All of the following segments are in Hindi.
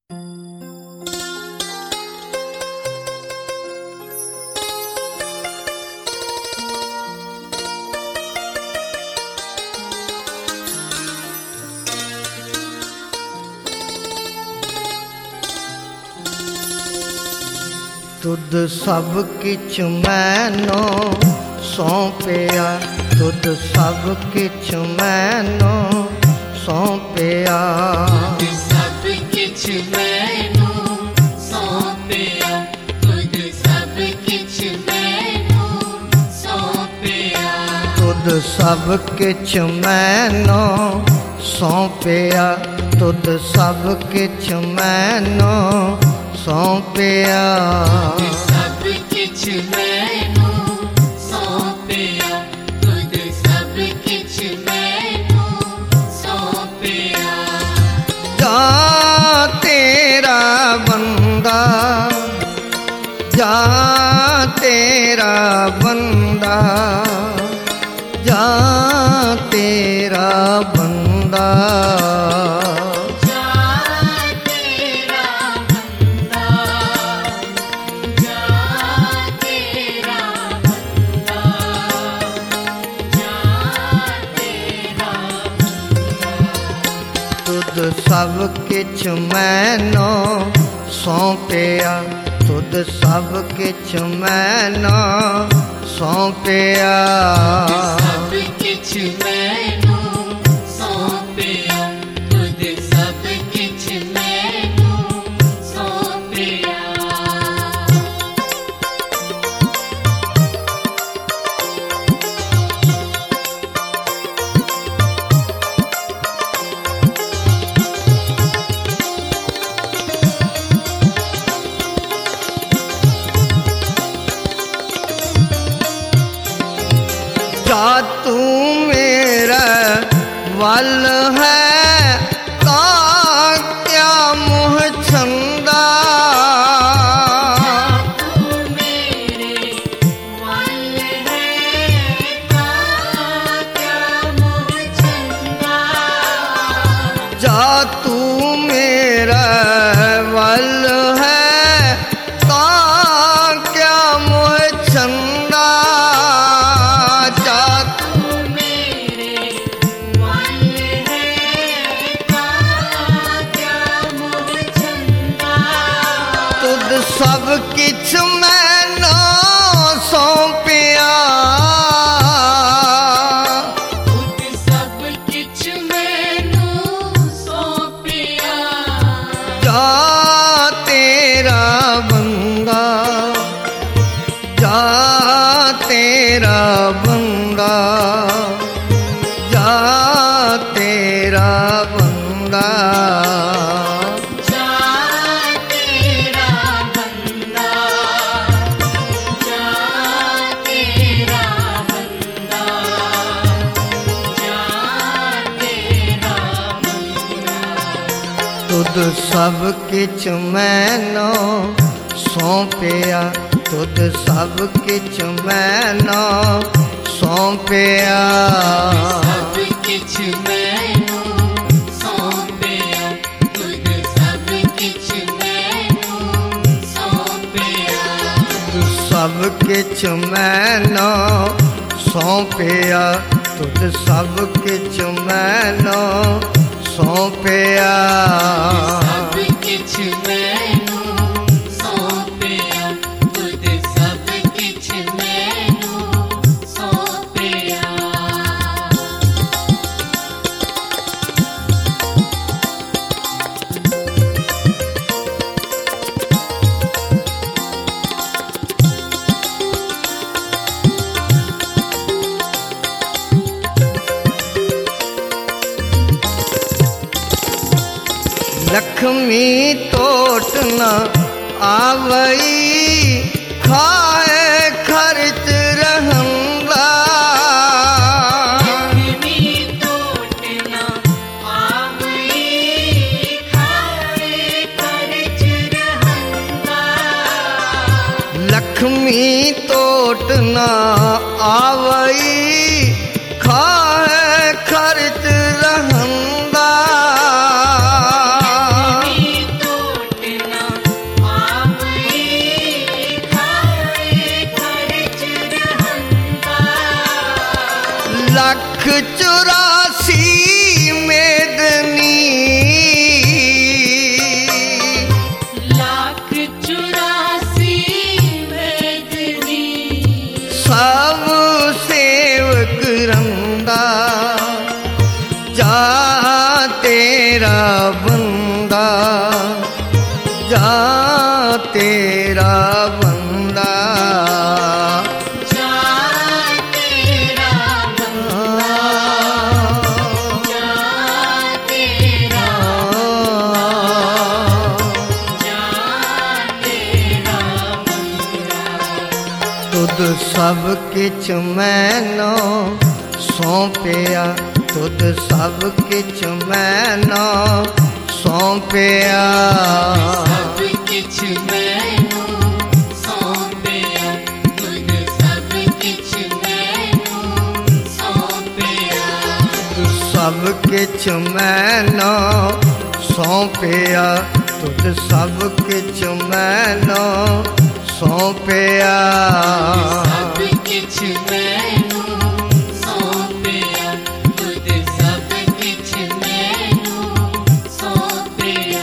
तुद सब किछ मैनो सौंपिया, तुद सब किछ मैनो सौंपिया, तुद सब किछ मैनो सौंपिया, तुद सब किछ मैनो सौंपिया, तुद सब किछ मैनो सौंपिया, तुद सब किछ मैनो सौंपिया, तुद सब किछ मैनो सौंपिया, तुद सब किछ मैनो सौंपिया। जा तेरा बंदा, जा तेरा बंदा, जा तेरा बंदा, सब किछ मैनो सौंपिया, तुद सब किछ मैनो सौंपिया, सब किछ मैनो सौंपिया, तुद सब किछ मैनो सौंपिया। जा तू मेरा वल है ता क्या मोह छंदा, तू मेरे वल है ता क्या मोह छंदा, जा तू मेरा वल है ता क्या मोह छंदा, सब किछ मैनो सौंपिया, तुद सब किछ मैनो सौंपिया, जा तेरा बंदा, जा तेरा बंदा, जा तेरा बंदा, तुद सब किछ मैनो सौंपिया, तुद सब किछ मैनो सौंपिया, सब किछ मैनो सौंपिया, तुद सब किछ मैनो सौंपिया, तुद सब किछ मैनो सौंपिया, तुद सब किछ मैनो सौंपिया, सब किछ मैनो सौंपिया, तुद सब किछ मैनो सौंपिया। लक्ष्मी तोट न आवई, खाए खर्च रहंदा, लक्ष्मी तोट न आवई, खाए खर्च रहंदा, लक्ष्मी तोट न आवई, खाए खर्च रहंदा, लक्ष्मी तोट चौरासी मेदनी, लाख 84 वेदनी, सब सेवक रंदा, जा तेरा बंदा, जा तेरा बंदा, जा तेरा बंदा, जा तेरा, जा तेरा बंदा। तुद सब किच मैनो सौंपिया, तुद सब किच मैनो सौंपिया, सब किछ मैनू सौंपिया, तुद सब किछ मैनू सौंपिया, तुद सब किच मैनो सौंपिया, तुद सब किच मैनो सौंपिया, सब किछ मैनू सौंपिया, तुद सब किछ मैनू सौंपिया।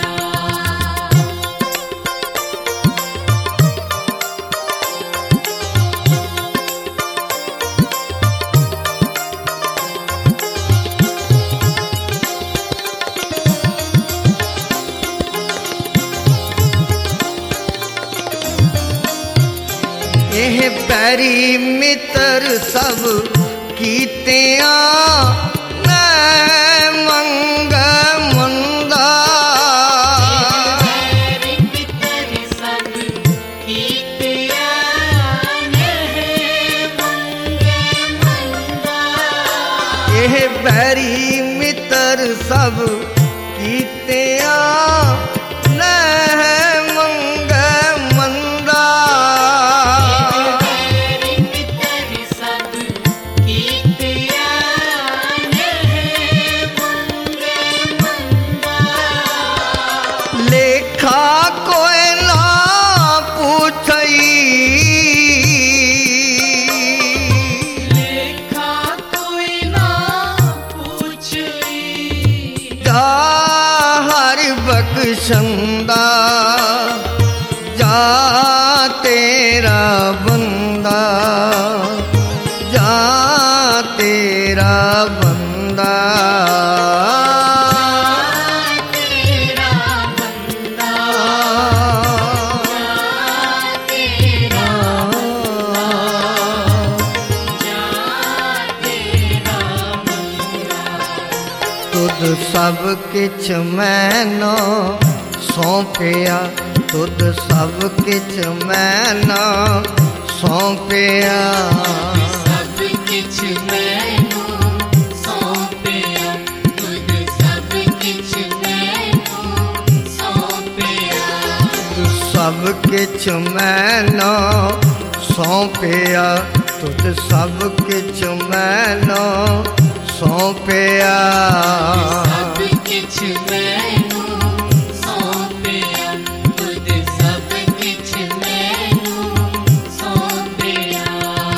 ਇਹ ਪੈਰੀ ਮਿੱਤਰ ਸਭ ਕੀਤਿਆਂ ਨੈ ਮੰਗ ਮੰਦਾ, मेरे पितर सब कीतिया नह मंगे मंदा, ਇਹ ਪੈਰੀ ਮਿੱਤਰ ਸਭ ਕੀਤਿਆਂ ਨੈ ਮੰਗ ਮੰਦਾ, मेरे पितर सब कीतिया नह मंगे मंदा, ਲੇਖਾ ਕੋਈ ਨਾ ਪੁੱਛਈ, लेखा कोई ना पूछी, ਜਾ ਹਰ ਬਖਸ਼ੰਦਾ, ਜਾ ਤੇਰਾ ਬੰਦਾ, ਜਾ ਤੇਰਾ ਬੰਦਾ, तेरा बंदा, तेरा, जा तेरा बंदा। ਤੁਧ ਸਭ ਕਿਛ ਮੈਨੋ ਸੌਂਪਿਆ, ਤੁਧ ਸਭ ਕਿਛ ਮੈਨੋ ਸੌਂਪਿਆ, सब किछ मैनू सौंपिया, तुद सब किछ मैनू सौंपिया, ਤੁਧ ਸਭ ਕਿਛ ਮੈਨੋ ਸੌਂਪਿਆ, ਤੁਧ ਸਭ ਕਿਛ ਮੈਨੋ ਸੌਂਪਿਆ, सब किछ मैनू सौंपिया, तुद सब किछ मैनू सौंपिया।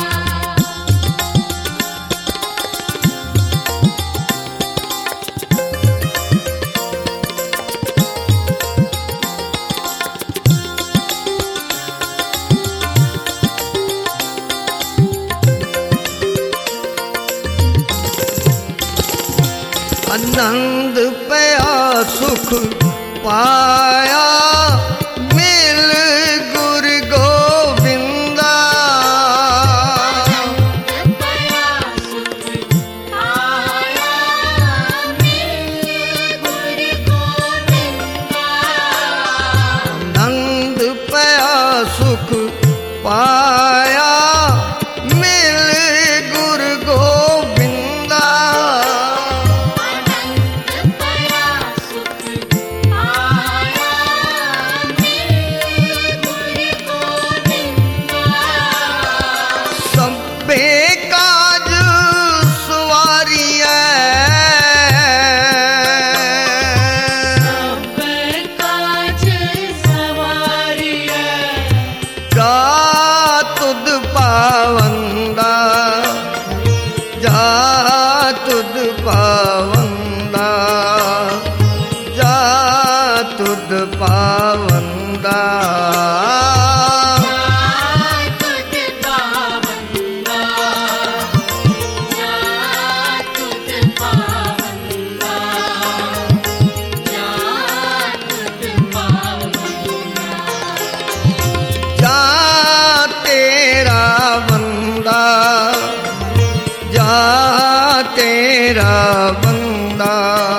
ਆਨੰਦ ਪਿਆ ਸੁਖ ਪਾਇਆ, ਮਿਲ ਗੁਰ ਗੋਬਿੰਦਾ, पया सुख आया, मिल गुर गोविंदा, ਆਨੰਦ ਪਿਆ ਸੁਖ ਪਾਇਆ, ਮਿਲ ਗੁਰ ਗੋਬਿੰਦਾ, आनंद पया सुख आया, मिल गुर तुद पावंदा तुद पावंदा जा तुद पावंदा जा तुद पावंदा जा तेरा बंदा जा तेरा बंदा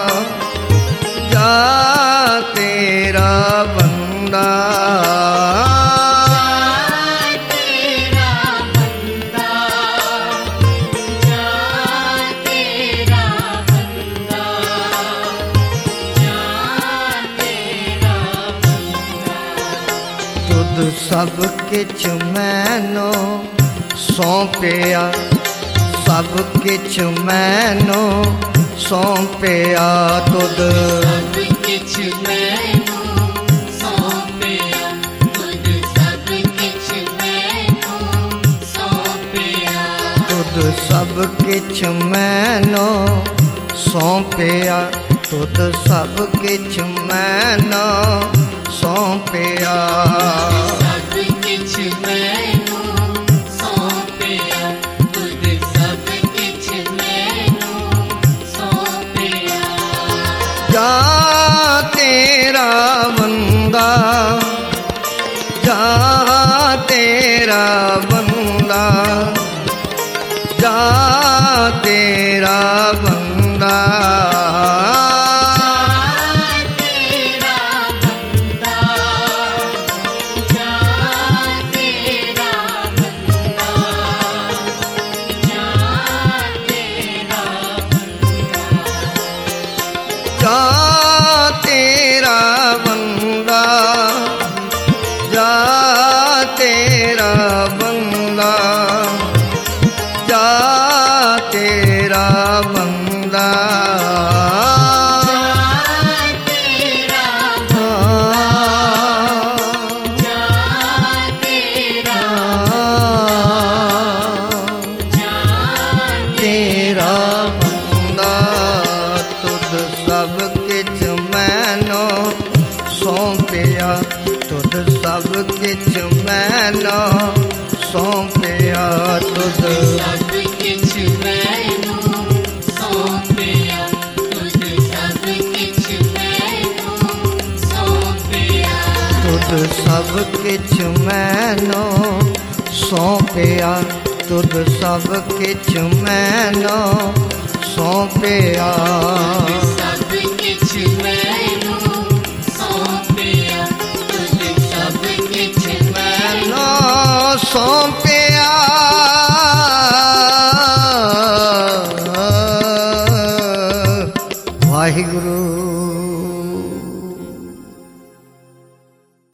जा तेरा बंदा तेरा बंदा जा तेरा बंदा जा तेरा बंदा तुद सब किछ मैनो सौंपिया सब किछ मैनो सौंपिया तुद सब किछ मैनू सौंपिया तुद सब किछ मैनू सौंपिया तुद सब किछ मैनो सौंपिया तुद सब किछ मैनो सौंपिया सब किछ मैनू सौंपिया तुद सब किछ मैनू सौंपिया जा तेरा बंदा जा तेरा बंदा जा तेरा बंदा तेरा बंदा जा तेरा बंदा जा तेरा जा तेरा बंदा जा तेरा बंदा जा तेरा बंदा तेरा जा तेरा जा तेरा बंदा तुद सब किछ मैनो सौंपिया तुद सब किछ मैनो सौंपिया तुद सब किछ मैनू सौंपिया तुद सब किछ मैनू सौंपिया तुद सब किछ मैनो सौंपिया तुद सब किछ मैनो सौंपिया सब किछ मैनू सौंपिया तुद सब किछ मैनू मैनो सौंपिया वाहिगुरु